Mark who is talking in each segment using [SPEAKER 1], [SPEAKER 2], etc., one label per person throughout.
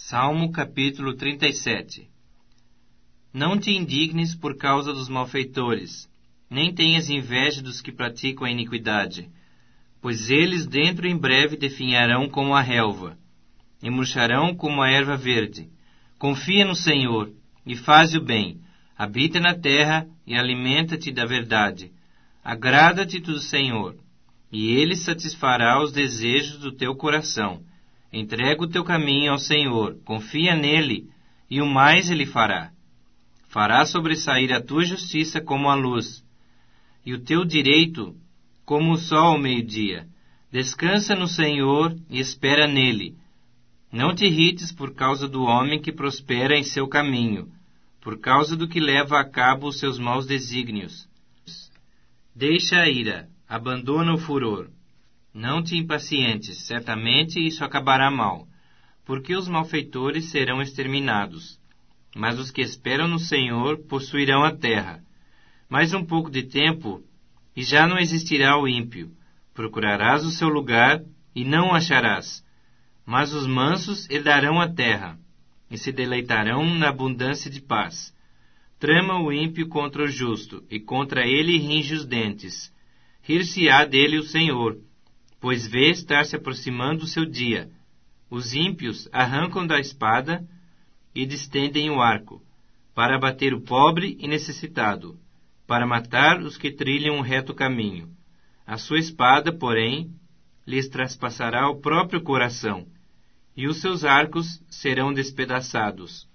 [SPEAKER 1] Salmo capítulo 37. Não te indignes por causa dos malfeitores, nem tenhas inveja dos que praticam a iniquidade, pois eles dentro em breve definharão como a relva, e murcharão como a erva verde. Confia no Senhor, e faze o bem, habita na terra e alimenta-te da verdade. Agrada-te do Senhor, e Ele satisfará os desejos do teu coração. Entrega o teu caminho ao Senhor, confia nele, e o mais Ele fará. Fará sobressair a tua justiça como a luz, e o teu direito como o sol ao meio-dia. Descansa no Senhor e espera nele. Não te irrites por causa do homem que prospera em seu caminho, por causa do que leva a cabo os seus maus desígnios. Deixa a ira, abandona o furor. Não te impacientes, certamente isso acabará mal, porque os malfeitores serão exterminados. Mas os que esperam no Senhor possuirão a terra. Mais um pouco de tempo, e já não existirá o ímpio. Procurarás o seu lugar, e não o acharás. Mas os mansos herdarão a terra, e se deleitarão na abundância de paz. Trama o ímpio contra o justo, e contra ele ringe os dentes. Rir-se-á dele o Senhor, pois vê estar se aproximando o seu dia. Os ímpios arrancam da espada e distendem o arco, para abater o pobre e necessitado, para matar os que trilham um reto caminho. A sua espada, porém, lhes traspassará o próprio coração, e os seus arcos serão despedaçados.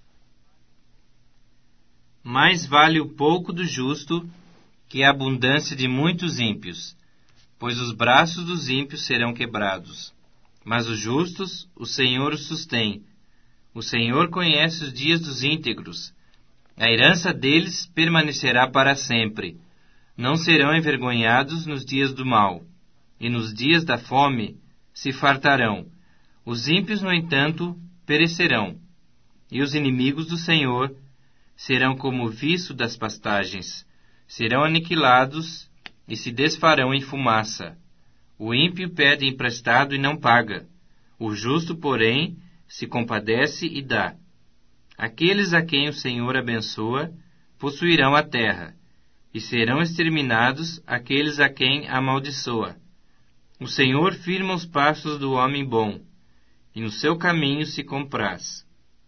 [SPEAKER 1] Mais vale o pouco do justo que a abundância de muitos ímpios, pois os braços dos ímpios serão quebrados. Mas os justos, o Senhor os sustém. O Senhor conhece os dias dos íntegros. A herança deles permanecerá para sempre. Não serão envergonhados nos dias do mal, e nos dias da fome se fartarão. Os ímpios, no entanto, perecerão, e os inimigos do Senhor serão como o viço das pastagens. Serão aniquilados e se desfarão em fumaça. O ímpio pede emprestado e não paga. O justo, porém, se compadece e dá. Aqueles a quem o Senhor abençoa possuirão a terra, e serão exterminados aqueles a quem amaldiçoa. O Senhor firma os passos do homem bom, e no seu caminho se compraz.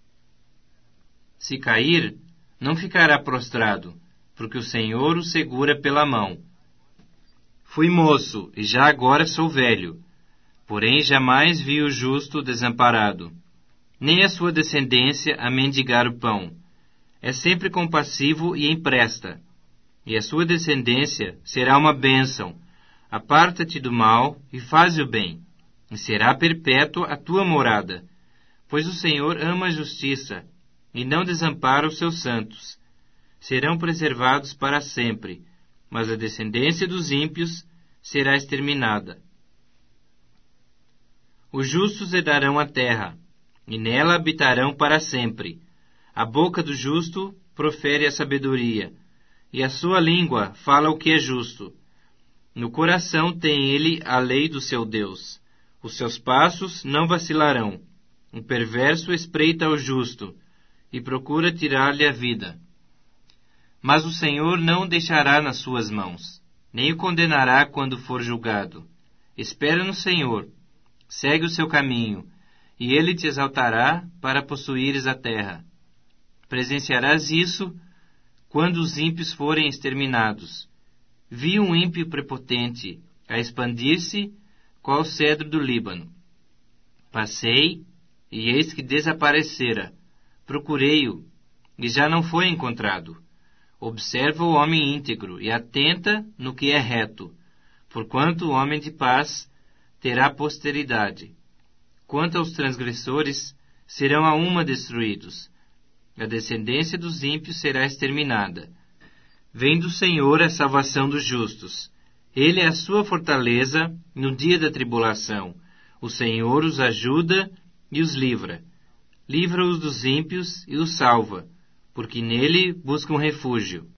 [SPEAKER 1] Se cair, não ficará prostrado, porque o Senhor o segura pela mão. Fui moço, e já agora sou velho, porém jamais vi o justo desamparado, nem a sua descendência a mendigar o pão. É sempre compassivo e empresta, e a sua descendência será uma bênção. Aparta-te do mal e faze o bem, e será perpétua a tua morada, pois o Senhor ama a justiça, e não desampara os seus santos. Serão preservados para sempre, mas a descendência dos ímpios será exterminada. Os justos herdarão a terra, e nela habitarão para sempre. A boca do justo profere a sabedoria, e a sua língua fala o que é justo. No coração tem ele a lei do seu Deus. Os seus passos não vacilarão. O perverso espreita ao justo, e procura tirar-lhe a vida. Mas o Senhor não o deixará nas suas mãos, nem o condenará quando for julgado. Espera no Senhor, segue o seu caminho, e ele te exaltará para possuíres a terra. Presenciarás isso quando os ímpios forem exterminados. Vi um ímpio prepotente a expandir-se qual o cedro do Líbano. Passei, e eis que desaparecera. Procurei-o, e já não foi encontrado. Observa o homem íntegro e atenta no que é reto, porquanto o homem de paz terá posteridade. Quanto aos transgressores, serão a uma destruídos. A descendência dos ímpios será exterminada. Vem do Senhor a salvação dos justos. Ele é a sua fortaleza no dia da tribulação. O Senhor os ajuda e os livra. Livra-os dos ímpios e os salva, porque nele buscam refúgio.